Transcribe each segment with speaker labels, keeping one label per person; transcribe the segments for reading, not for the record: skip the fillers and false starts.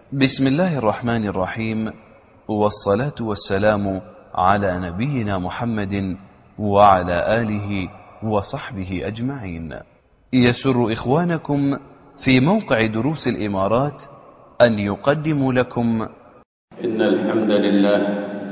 Speaker 1: بسم الله الرحمن الرحيم، والصلاة والسلام على نبينا محمد وعلى آله وصحبه أجمعين. يسر إخوانكم في موقع دروس الإمارات أن يقدموا لكم
Speaker 2: إن الحمد لله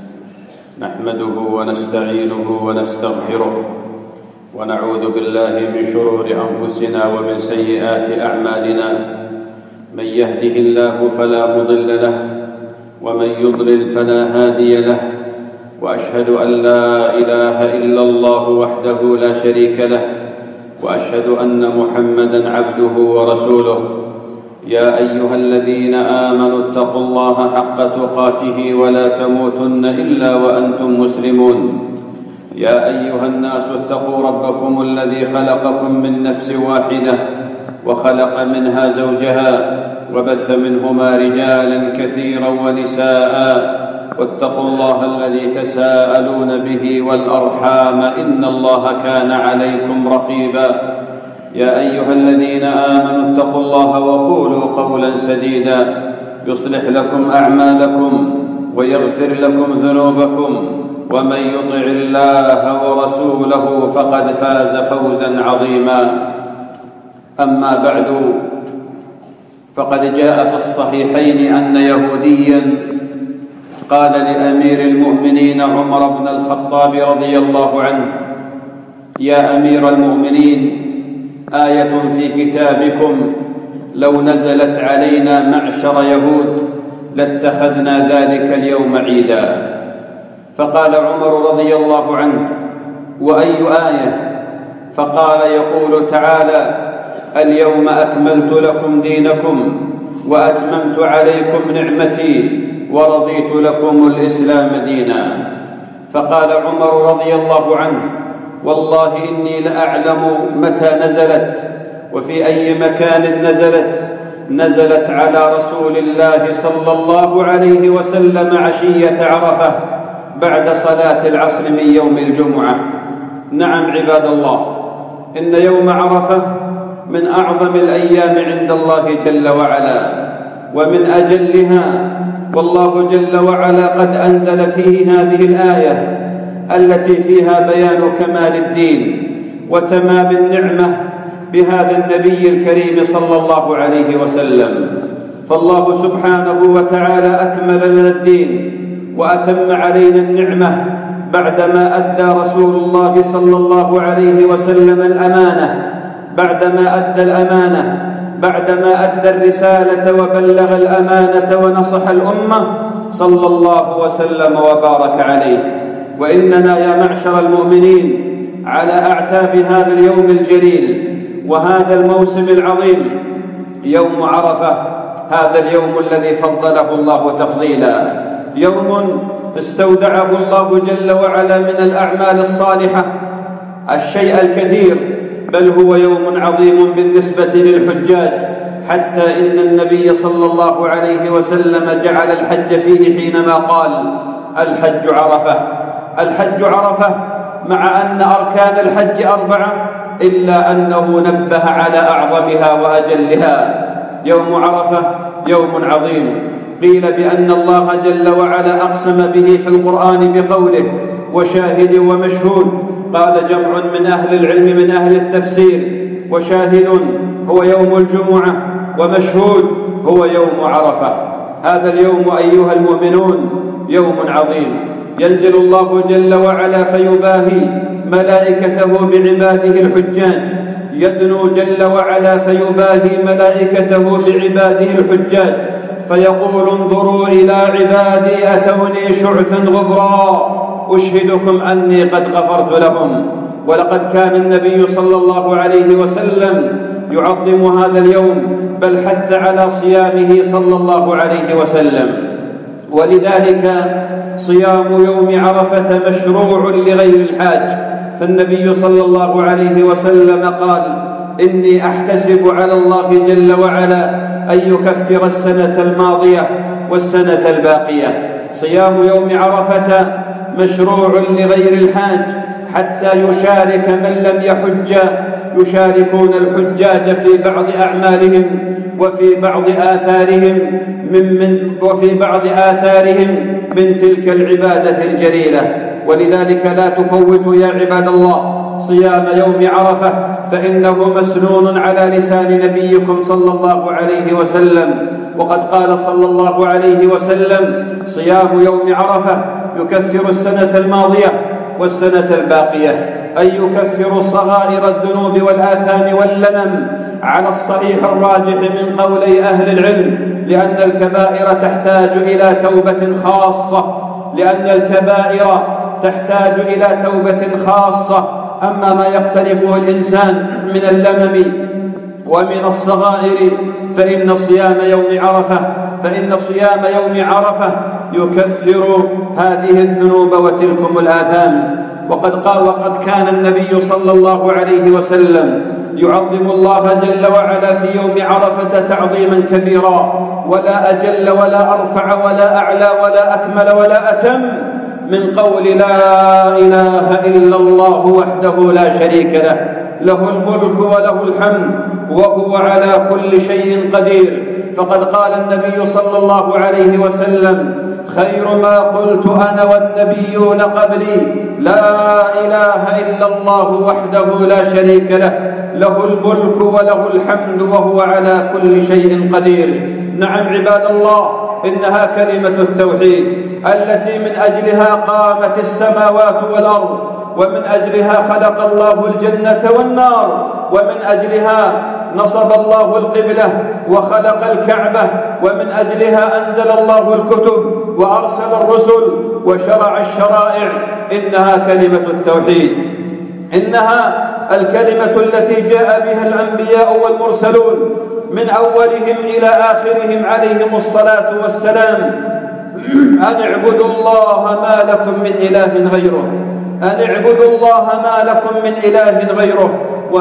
Speaker 2: نحمده ونستعينه ونستغفره ونعوذ بالله من شرور أنفسنا ومن سيئات أعمالنا. من يهده الله فلا مضل له ومن يضلل فلا هادي له، وأشهد أن لا إله إلا الله وحده لا شريك له، وأشهد أن محمدًا عبده ورسوله. يا أيها الذين آمنوا اتقوا الله حق تقاته ولا تموتن إلا وأنتم مسلمون. يا أيها الناس اتقوا ربكم الذي خلقكم من نفس واحدة وخلق منها زوجها وبث منهما رجالا كثيرا ونساء، واتقوا الله الذي تساءلون به والأرحام إن الله كان عليكم رقيبا. يا أيها الذين آمنوا اتقوا الله وقولوا قولا سديدا يصلح لكم أعمالكم ويغفر لكم ذنوبكم، ومن يطع الله ورسوله فقد فاز فوزا عظيما. أما بعد، فقد جاء في الصحيحين أن يهوديا قال لأمير المؤمنين عمر بن الخطاب رضي الله عنه: يا أمير المؤمنين، آية في كتابكم لو نزلت علينا معشر يهود لاتخذنا ذلك اليوم عيدا. فقال عمر رضي الله عنه: وأي آية؟ فقال: يقول تعالى: اليوم أكملت لكم دينكم وأتممت عليكم نعمتي ورضيت لكم الإسلام دينا. فقال عمر رضي الله عنه: والله إني لأعلم متى نزلت وفي أي مكان نزلت على رسول الله صلى الله عليه وسلم عشية عرفة بعد صلاة العصر من يوم الجمعة. نعم عباد الله، إن يوم عرفة من أعظم الأيام عند الله جل وعلا ومن أجلها، والله جل وعلا قد أنزل فيه هذه الآية التي فيها بيان كمال الدين وتمام النعمة بهذا النبي الكريم صلى الله عليه وسلم. فالله سبحانه وتعالى أكمل لنا الدين وأتم علينا النعمة بعدما أدى رسول الله صلى الله عليه وسلم الأمانة، بعدما أدى الرسالة وبلغ الأمانة ونصح الأمة صلى الله وسلم وبارك عليه. وإننا يا معشر المؤمنين على أعتاب هذا اليوم الجليل وهذا الموسم العظيم، يوم عرفة، هذا اليوم الذي فضله الله تفضيلا، يوم استودعه الله جل وعلا من الأعمال الصالحة الشيء الكثير، بل هو يوم عظيم بالنسبة للحجاج، حتى إن النبي صلى الله عليه وسلم جعل الحج فيه حينما قال: الحج عرفة، مع أن أركان الحج 4 إلا أنه نبه على أعظمها وأجلها. يوم عرفة يوم عظيم، قيل بأن الله جل وعلا أقسم به في القرآن بقوله: وشاهد ومشهود. قال جمع من أهل العلم من أهل التفسير: وشاهد هو يوم الجمعة، ومشهود هو يوم عرفة. هذا اليوم أيها المؤمنون يوم عظيم، ينزل الله جل وعلا فيباهي ملائكته بعباده الحجاج، يدنو جل وعلا فيباهي ملائكته بعباده الحجاج، فيقول: انظروا إلى عبادي أتوني شعثا غبرا أشهدكم أني قد غفرت لهم. ولقد كان النبي صلى الله عليه وسلم يعظم هذا اليوم، بل حث على صيامه صلى الله عليه وسلم. ولذلك صيام يوم عرفة مشروع لغير الحاج، فالنبي صلى الله عليه وسلم قال: إني أحتسب على الله جل وعلا أن يكفر السنة الماضية والسنة الباقية. صيام يوم عرفة مشروع لغير الحاج حتى يشارك من لم يحج، يشاركون الحجاج في بعض أعمالهم وفي بعض آثارهم من تلك العبادة الجليلة. ولذلك لا تفوتوا يا عباد الله صيام يوم عرفة، فإنه مسنون على لسان نبيكم صلى الله عليه وسلم. وقد قال صلى الله عليه وسلم: صيام يوم عرفة يكفر السنة الماضية والسنة الباقية، أي يكفر صغائر الذنوب والآثام واللمم، على الصحيح الراجح من قولي أهل العلم، لأن الكبائر تحتاج إلى توبة خاصة. أما ما يقترفه الإنسان من اللمم ومن الصغائر فإن صيام يوم عرفة يكفر هذه الذنوب وتلكم الآثام. وقد كان النبي صلى الله عليه وسلم يعظم الله جل وعلا في يوم عرفة تعظيما كبيرا، ولا أجل ولا أرفع ولا أعلى ولا أكمل ولا أتم من قول: لا إله إلا الله وحده لا شريك له، له الملك وله الحمد وهو على كل شيء قدير. فقد قال النبي صلى الله عليه وسلم: خير ما قلت أنا والنبيون قبلي: لا إله إلا الله وحده لا شريك له، له الملك وله الحمد وهو على كل شيء قدير. نعم عباد الله، إنها كلمة التوحيد التي من أجلها قامت السماوات والأرض، ومن أجلها خلق الله الجنة والنار، ومن أجلها نصب الله القبلة وخلق الكعبة، ومن أجلها أنزل الله الكتب وأرسل الرسل وشرع الشرائع. إنها كلمة التوحيد، إنها الكلمة التي جاء بها الأنبياء والمرسلون من أولهم إلى آخرهم عليهم الصلاة والسلام: أن اعبدوا الله ما لكم من إله غيره، أن اعبدوا الله ما لكم من إله غيره.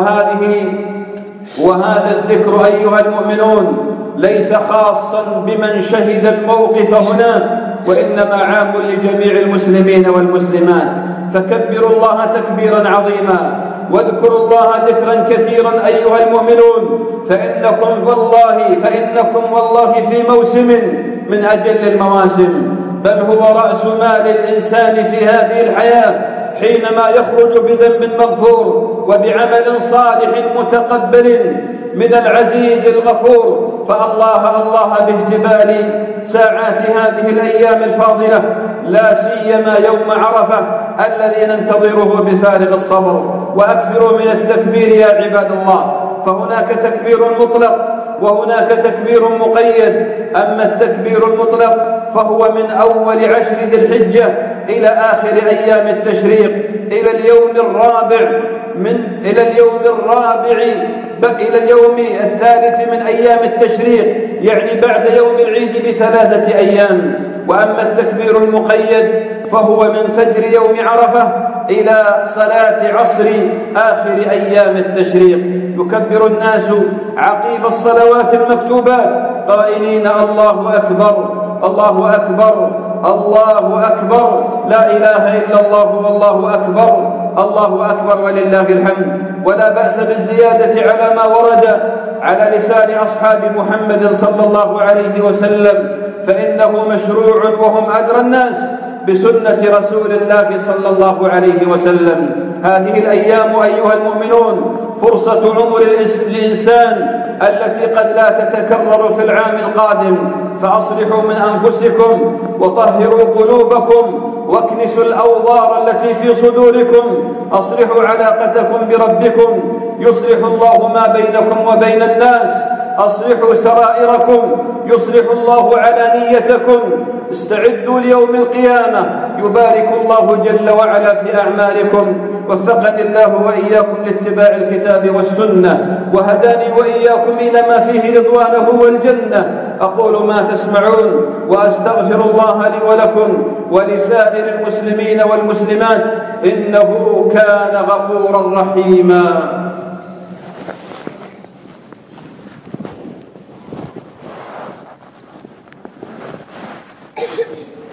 Speaker 2: وهذا الذكر أيها المؤمنون ليس خاصا بمن شهد الموقف هناك، وإنما عام لجميع المسلمين والمسلمات. فكبروا الله تكبيرا عظيما، واذكروا الله ذكرا كثيرا أيها المؤمنون، فإنكم والله في موسم من أجل المواسم، بل هو رأس مال الإنسان في هذه الحياة، حينما يخرج بذنب مغفور وبعمل صالح متقبل من العزيز الغفور. فالله باهتبال ساعات هذه الأيام الفاضلة، لا سيما يوم عرفة الذي ننتظره بفارغ الصبر. وأكثروا من التكبير يا عباد الله، فهناك تكبير مطلق وهناك تكبير مقيد. أما التكبير المطلق فهو من أول 10 ذي الحجة إلى آخر أيام التشريق، إلى اليوم الثالث من أيام التشريق، يعني بعد يوم العيد ب3 أيام. وأما التكبير المقيد فهو من فجر يوم عرفة إلى صلاة عصر آخر أيام التشريق. يكبر الناس عقيب الصلوات المكتوبات قائلين: الله أكبر الله أكبر الله أكبر، لا إله إلا الله والله أكبر، الله أكبر ولله الحمد. ولا بأس بالزيادة على ما ورد على لسان أصحاب محمد صلى الله عليه وسلم، فإنه مشروع وهم أدرى الناس بسنة رسول الله صلى الله عليه وسلم. هذه الأيام أيها المؤمنون فرصة عمر الإنسان التي قد لا تتكرر في العام القادم، فأصلحوا من أنفسكم وطهروا قلوبكم واكنسوا الأوضار التي في صدوركم، أصلحوا علاقتكم بربكم يصلح الله ما بينكم وبين الناس، أصلحوا سرائركم يصلح الله علانيتكم، استعدوا ليوم القيامة يبارك الله جل وعلا في أعمالكم. وفقني الله وإياكم لاتباع الكتاب والسنة، وهداني وإياكم إلى ما فيه رضوانه والجنة. أقول ما تسمعون وأستغفر الله لي ولكم ولسائر المسلمين والمسلمات، إنه كان غفورا رحيما.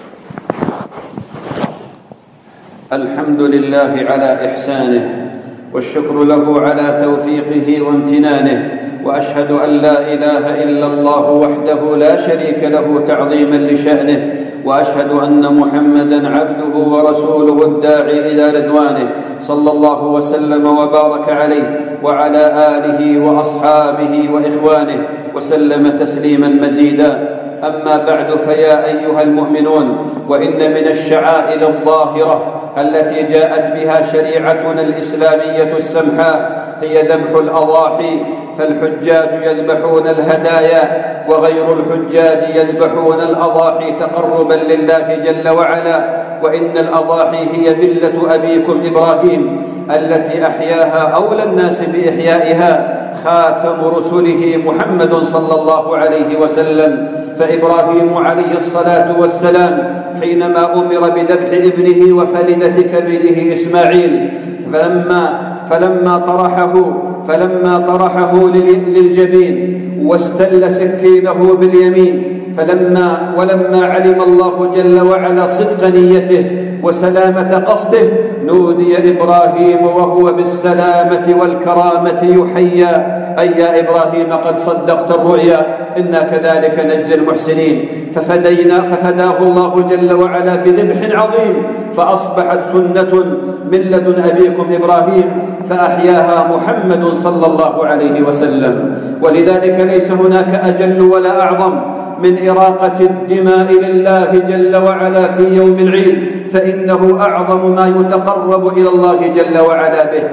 Speaker 2: الحمد لله على إحسانه، والشكر له على توفيقه وامتنانه، وأشهد أن لا إله إلا الله وحده لا شريك له تعظيما لشأنه، وأشهد أن محمدا عبده ورسوله الداعي إلى رضوانه، صلى الله وسلم وبارك عليه وعلى آله وأصحابه وإخوانه وسلم تسليما مزيدا. أما بعد، فيا أيها المؤمنون، وإن من الشعائر الظاهرة التي جاءت بها شريعتنا الإسلامية السمحاء هي ذبح الأضاحي، فالحجاج يذبحون الهدايا وغير الحجاج يذبحون الأضاحي تقربا لله جل وعلا. وإن الأضاحي هي ملة أبيكم إبراهيم التي أحياها أولى الناس بإحيائها خاتم رسله محمد صلى الله عليه وسلم. فإبراهيم عليه الصلاة والسلام حينما أمر بذبح ابنه وفلذة كبده إسماعيل فلما طرحه للجبين واستل سكينه باليمين، ولما علم الله جل وعلا صدق نيته وسلامة قصده، نودي إبراهيم وهو بالسلامة والكرامة يحيى: أي يا إبراهيم قد صدقت الرؤيا، إنا كذلك نجزي المحسنين. ففداه الله جل وعلا بذبح عظيم، فأصبحت سنة من لدن أبيكم إبراهيم فأحياها محمد صلى الله عليه وسلم. ولذلك ليس هناك أجل ولا أعظم من إراقة الدماء لله جل وعلا في يوم العيد، فإنه أعظم ما يتقرب إلى الله جل وعلا به،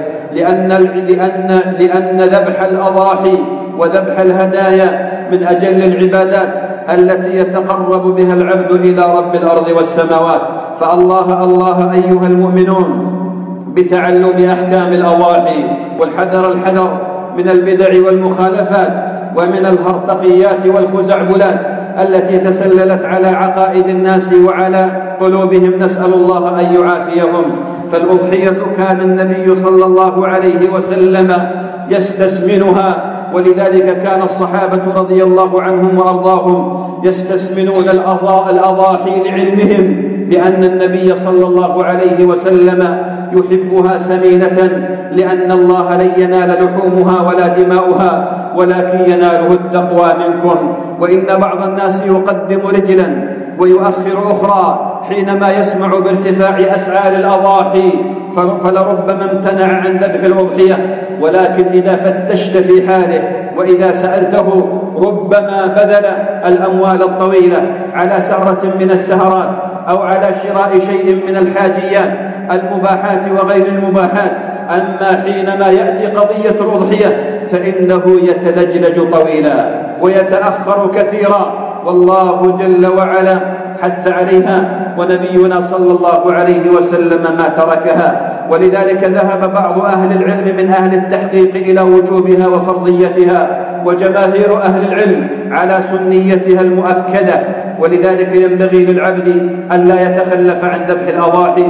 Speaker 2: لأن ذبح الأضاحي وذبح الهدايا من أجل العبادات التي يتقرب بها العبد إلى رب الأرض والسماوات. فالله أيها المؤمنون بتعلم أحكام الأضاحي والحذر من البدع والمخالفات ومن الهرطقيات والخزعبلات التي تسللت على عقائد الناس وعلى قلوبهم، نسأل الله أن يعافيهم. فالأضحية كان النبي صلى الله عليه وسلم يستسمنها، ولذلك كان الصحابة رضي الله عنهم وأرضاهم يستسمنون الأضاحي لعلمهم بأن النبي صلى الله عليه وسلم يحبها سمينة، لأن الله لن ينال لحومها ولا دماؤها ولكن يناله التقوى منكم. وإن بعض الناس يقدم رجلا ويؤخر أخرى حينما يسمع بارتفاع أسعار الأضاحي، فلربما امتنع عن ذبح الأضحية، ولكن إذا فتشت في حاله وإذا سألته ربما بذل الأموال الطويلة على سهرة من السهرات أو على شراء شيء من الحاجيات المباحات وغير المباحات. أما حينما يأتي قضية الأضحية فإنه يتلجلج طويلا ويتأخر كثيرا، والله جل وعلا حث عليها، ونبينا صلى الله عليه وسلم ما تركها. ولذلك ذهب بعض أهل العلم من أهل التحقيق إلى وجوبها وفرضيتها، وجماهير أهل العلم على سنيتها المؤكدة. ولذلك ينبغي للعبد أن لا يتخلف عن ذبح الأضاحي.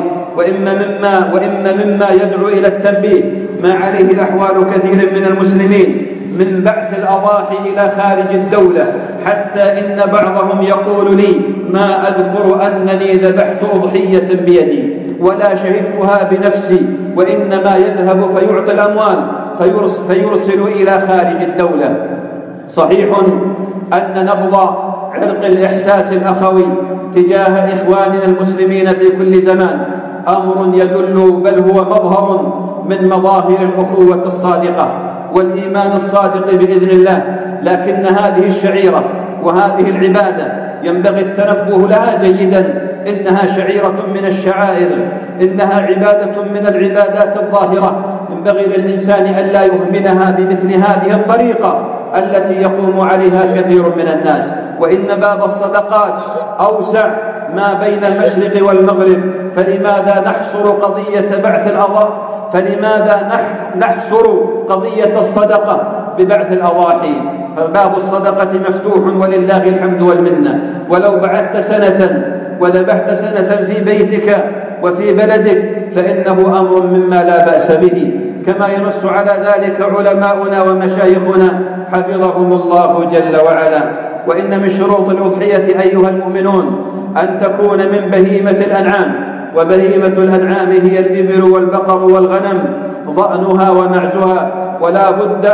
Speaker 2: وإما مما يدعو إلى التنبيه ما عليه أحوال كثير من المسلمين من بعث الأضاحي إلى خارج الدولة، حتى إن بعضهم يقول لي: ما أذكر أنني ذبحت أضحية بيدي ولا شهدتها بنفسي، وإنما يذهب فيعطي الأموال فيرسل إلى خارج الدولة. صحيح أن نبض عرق الإحساس الأخوي تجاه إخواننا المسلمين في كل زمان أمر يدل، بل هو مظهر من مظاهر الأخوة الصادقة والإيمان الصادق بإذن الله. لكن هذه الشعيرة وهذه العبادة ينبغي التنبه لها جيدا. إنها شعيرة من الشعائر، إنها عبادة من العبادات الظاهرة، ينبغي للإنسان أن لا يهملها بمثل هذه الطريقة التي يقوم عليها كثير من الناس. وإن باب الصدقات أوسع ما بين المشرق والمغرب، فلماذا نحصر قضية بعث الأضاحي؟ فلماذا نحصر قضية الصدقة ببعث الأضاحي؟ فباب الصدقة مفتوح ولله الحمد والمنة. ولو بعثت سنة وذبحت سنة في بيتك وفي بلدك فإنه أمر مما لا بأس به، كما ينص على ذلك علماؤنا ومشايخنا حفظهم الله جل وعلا. وإن من شروط الأضحية أيها المؤمنون أن تكون من بهيمة الأنعام، وبهيمة الأنعام هي الإبل والبقر والغنم ضأنها ومعزها، ولا بد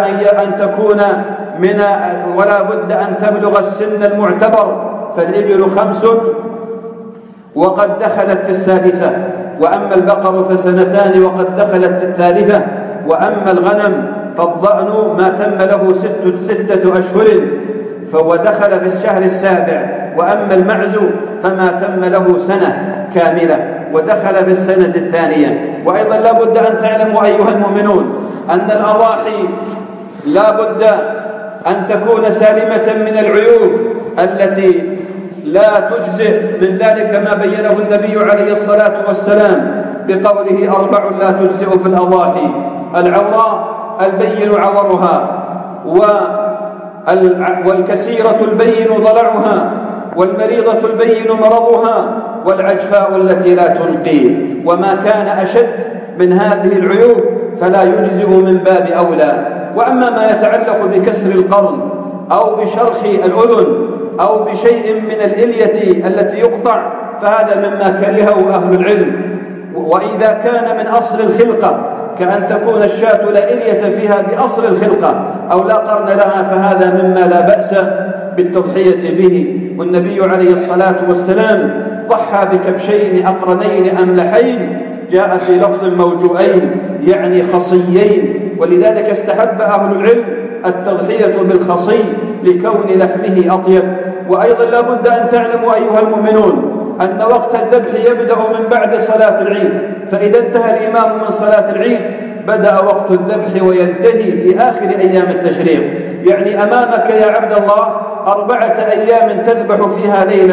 Speaker 2: أن تبلغ السن المعتبر، فالإبل 5 وقد دخلت في السادسة، وأما البقر ف2 وقد دخلت في الثالثة، وأما الغنم فالضأن ما تم له 6 أشهر ودخل في الشهر السابع، وأما المعز فما تم له سنة كاملة ودخل في السنة الثانية. وأيضا لا بد أن تعلموا أيها المؤمنون أن الأضاحي لا بد أن تكون سالمة من العيوب التي لا تجزئ، من ذلك ما بينه النبي عليه الصلاة والسلام بقوله 4 لا تجزئ في الأضاحي: العوراء البين عورها، والكسيرة البين ضلعها، والمريضة البين مرضها، والعجفاء التي لا تنقي. وما كان أشد من هذه العيوب فلا يجزئ من باب أولى. وأما ما يتعلق بكسر القرن أو بشرخ الأذن أو بشيء من الإلية التي يقطع فهذا مما كرهه أهل العلم. وإذا كان من أصل الخلقة كأن تكون الشاة لا إلية فيها بأصل الخلقة أو لا قرن لها فهذا مما لا بأس بالتضحية به. والنبي عليه الصلاة والسلام ضحى بكبشين أقرنين أملحين، جاء في لفظ موجوئين يعني خصيين، ولذلك استحب أهل العلم التضحية بالخصي لكون لحمه أطيب. وأيضا لا بد أن تعلموا أيها المؤمنون أن وقت الذبح يبدأ من بعد صلاة العيد، فإذا انتهى الإمام من صلاة العيد بدأ وقت الذبح وينتهي في آخر أيام التشريق. يعني أمامك يا عبد الله 4 أيام تذبح فيها ليلا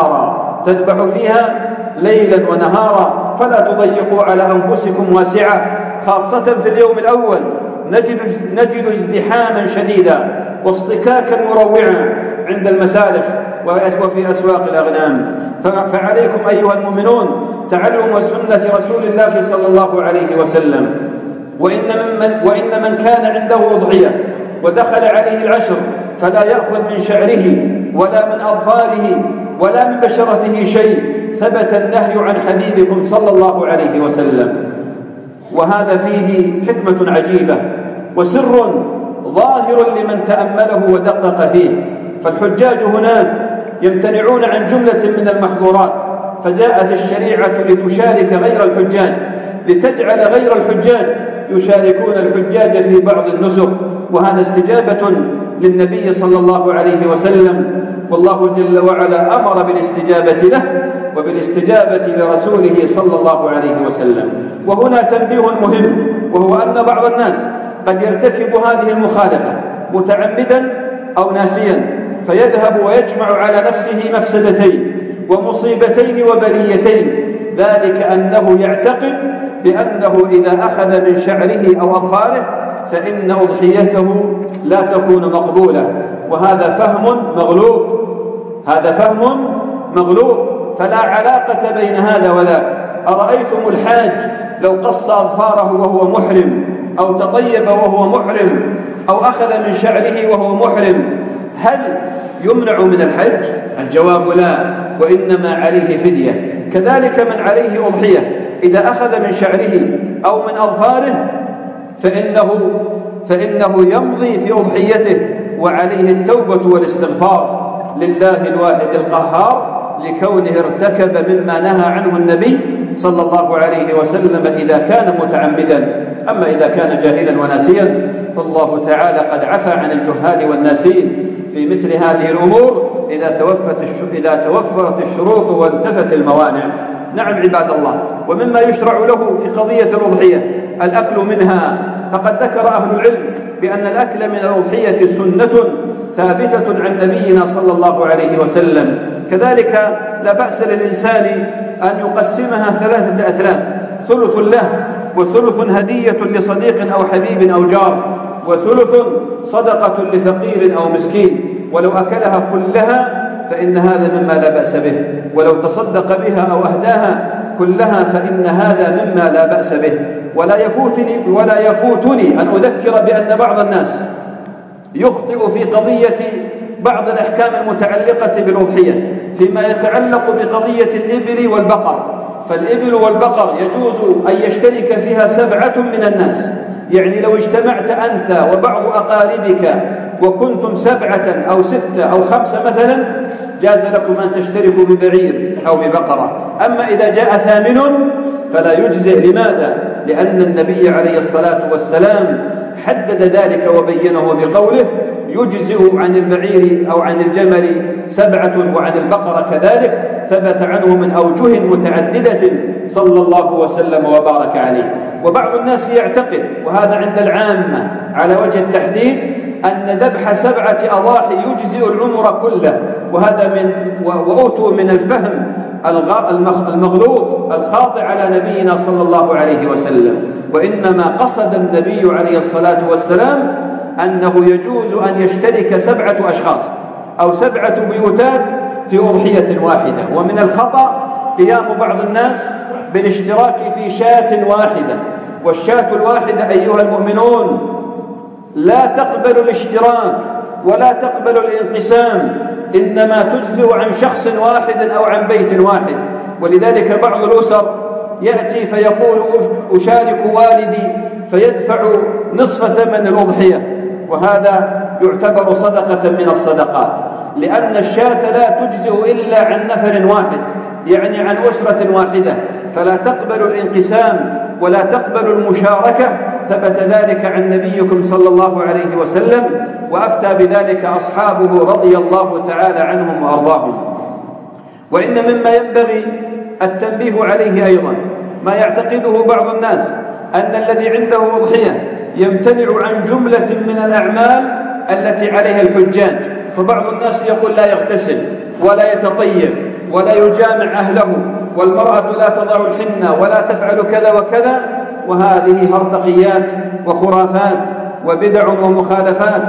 Speaker 2: ونهارا، فلا تضيقوا على أنفسكم واسعة، خاصة في اليوم الأول نجد ازدحاما شديدا واصطكاكا مروعا عند المسالخ وفي أسواق الأغنام. فعليكم أيها المؤمنون تعلم سنة رسول الله صلى الله عليه وسلم. وإن من كان عنده أضحية ودخل عليه العشر فلا يأخذ من شعره ولا من أظفاره ولا من بشرته شيء، ثبت النهي عن حبيبكم صلى الله عليه وسلم. وهذا فيه حكمة عجيبة وسر ظاهر لمن تأمله ودقق فيه. فالحجاج هناك يمتنعون عن جملة من المحظورات، فجاءت الشريعة لتشارك غير الحجاج، لتجعل غير الحجاج يشاركون الحجاج في بعض النسك، وهذا استجابة للنبي صلى الله عليه وسلم، والله جل وعلا أمر بالاستجابة له وبالاستجابة لرسوله صلى الله عليه وسلم. وهنا تنبيه مهم، وهو أن بعض الناس قد يرتكب هذه المخالفة متعمدا أو ناسيا، فيذهب ويجمع على نفسه مفسدتين ومصيبتين وبليتين، ذلك أنه يعتقد بأنه إذا أخذ من شعره أو أظفاره فإن أضحيته لا تكون مقبولة، وهذا فهم مغلوط، فلا علاقة بين هذا وذاك. أرأيتم الحاج لو قص أظفاره وهو محرم أو تطيب وهو محرم أو أخذ من شعره وهو محرم، هل يمنع من الحج؟ الجواب لا، وإنما عليه فدية. كذلك من عليه أضحية إذا أخذ من شعره أو من أظفاره فإنه يمضي في أضحيته وعليه التوبة والاستغفار لله الواحد القهار، لكونه ارتكب مما نهى عنه النبي صلى الله عليه وسلم إذا كان متعمدا. أما إذا كان جاهلا وناسيا فالله تعالى قد عفى عن الجهال والناسين في مثل هذه الأمور إذا توفرت الشروط وانتفت الموانع. نعم عباد الله، ومما يشرع له في قضية الأضحية الأكل منها، فقد ذكر أهل العلم بأن الأكل من الأضحية سنة ثابتة عن نبينا صلى الله عليه وسلم. كذلك لا بأس للإنسان أن يقسمها 3 أثلاث، ثلث له وثلث هدية لصديق أو حبيب أو جار، وثلث صدقة لفقير أو مسكين. ولو أكلها كلها فإن هذا مما لا بأس به، ولو تصدق بها أو أهداها كلها فإن هذا مما لا بأس به. ولا يفوتني أن أذكر بأن بعض الناس يخطئ في قضية بعض الأحكام المتعلقة بالأضحية فيما يتعلق بقضية الإبل والبقر،
Speaker 3: فالإبل والبقر يجوز أن يشترك فيها 7 من الناس، يعني لو اجتمعت أنت وبعض أقاربك وكنتم 7 أو 6 أو 5 مثلا، جاز لكم أن تشتركوا ببعير أو ببقرة. أما إذا جاء 8 فلا يجزئ. لماذا؟ لأن النبي عليه الصلاة والسلام حدد ذلك وبينه بقوله: يجزئ عن البعير أو عن الجمل 7 وعن البقرة كذلك. ثبت عنه من أوجه متعددة صلى الله وسلم وبارك عليه. وبعض الناس يعتقد، وهذا عند العامة على وجه التحديد، أن ذبح 7 أضاحي يجزئ العمر كله، وهذا وأوتوا من الفهم المغلوط الخاطئ على نبينا صلى الله عليه وسلم. وإنما قصد النبي عليه الصلاة والسلام أنه يجوز أن يشترك 7 أشخاص أو 7 بيوتات في أضحية واحدة. ومن الخطأ قيام بعض الناس بالاشتراك في شاة واحدة، والشاة الواحدة أيها المؤمنون لا تقبل الاشتراك ولا تقبل الانقسام، إنما تجزئ عن شخص واحد أو عن بيت واحد. ولذلك بعض الأسر يأتي فيقول: أشارك والدي، فيدفع نصف ثمن الأضحية، وهذا يعتبر صدقة من الصدقات، لأن الشاة لا تجزئ إلا عن نفر واحد، يعني عن أسرة واحدة، فلا تقبل الانقسام ولا تقبل المشاركة. ثبت ذلك عن نبيكم صلى الله عليه وسلم، وأفتى بذلك أصحابه رضي الله تعالى عنهم وأرضاهم. وإن مما ينبغي التنبيه عليه أيضا ما يعتقده بعض الناس، أن الذي عنده أضحية يمتنع عن جملة من الأعمال التي عليها الحجاج. فبعض الناس يقول: لا يغتسل ولا يتطيب ولا يجامع أهله، والمرأة لا تضع الحنة ولا تفعل كذا وكذا. وهذه هرطقيات وخرافات وبدع ومخالفات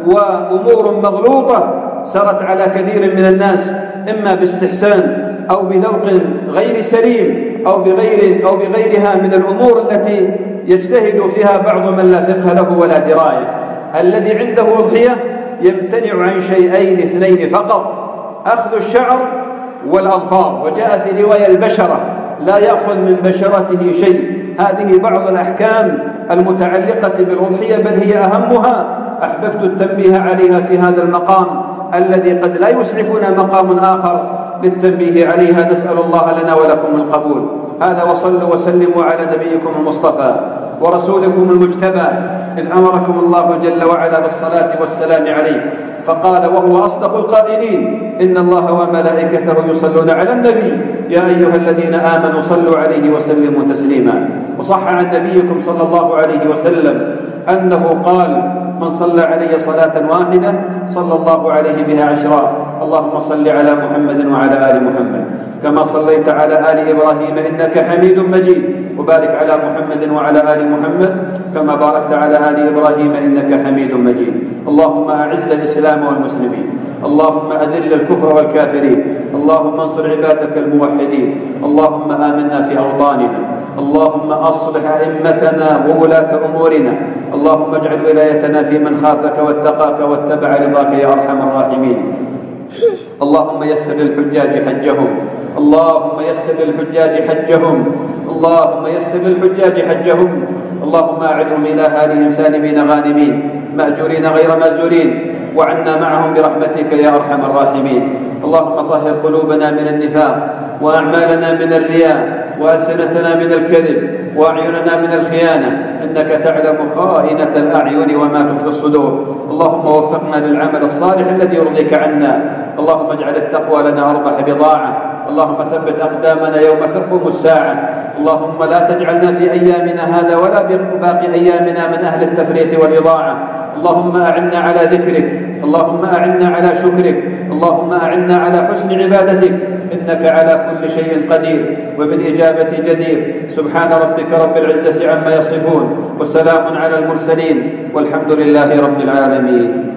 Speaker 3: وأمور مغلوطة سرت على كثير من الناس، إما باستحسان أو بذوق غير سليم أو بغيرها من الأمور التي يجتهد فيها بعض من لا فقه له ولا دراية. الذي عنده أضحية يمتنع عن شيئين 2 فقط: أخذ الشعر والأظفار، وجاء في رواية البشرة، لا يأخذ من بشرته شيء. هذه بعض الأحكام المتعلقة بالأضحية، بل هي أهمها. أحببت التنبيه عليها في هذا المقام الذي قد لا يسعفنا مقام آخر للتنبيه عليها. نسأل الله لنا ولكم القبول. هذا، وصلوا وسلموا على نبيكم المصطفى ورسولكم المجتبى، إذ أمركم الله جل وعلا بالصلاة والسلام عليه، فقال وهو أصدق القائلين: إن الله وملائكته يصلون على النبي يا أيها الذين آمنوا صلوا عليه وسلموا تسليما. وصح عن نبيكم صلى الله عليه وسلم أنه قال: من صلى علي صلاة واحدة صلى الله عليه بها 10. اللهم صل على محمد وعلى آل محمد كما صليت على آل إبراهيم إنك حميد مجيد، وبارك على محمد وعلى آل محمد كما باركت على آل إبراهيم إنك حميد مجيد. اللهم أعز الإسلام والمسلمين، اللهم أذل الكفر والكافرين، اللهم انصر عبادك الموحدين، اللهم آمنا في أوطاننا، اللهم أصلح أئمتنا وولاة أمورنا، اللهم اجعل ولايتنا في من خافك واتقاك واتبع رضاك يا أرحم الراحمين. اللهم يسر للحجاج حجهم، اللهم يسر للحجاج حجهم، اللهم يسر للحجاج حجهم. اللهم أعدهم إلى أهلهم سالمين غانمين مأجورين غير مأزورين، وعنا معهم برحمتك يا أرحم الراحمين. اللهم طهر قلوبنا من النفاق، وأعمالنا من الرياء، وألسنتنا من الكذب، وأعيننا من الخيانة، إنك تعلم خائنة الأعين وما تخفي الصدور. اللهم وفقنا للعمل الصالح الذي يرضيك عنا. اللهم اجعل التقوى لنا أربح بضاعة. اللهم ثبت أقدامنا يوم تقوم الساعة. اللهم لا تجعلنا في أيامنا هذا ولا باقي أيامنا من أهل التفريط والإضاعة. اللهم أعنا على ذكرك، اللهم أعنا على شكرك، اللهم أعنا على حسن عبادتك، إنك على كل شيء قدير وبالإجابة جدير. سبحان ربك رب العزة عما يصفون، وسلام على المرسلين، والحمد لله رب العالمين.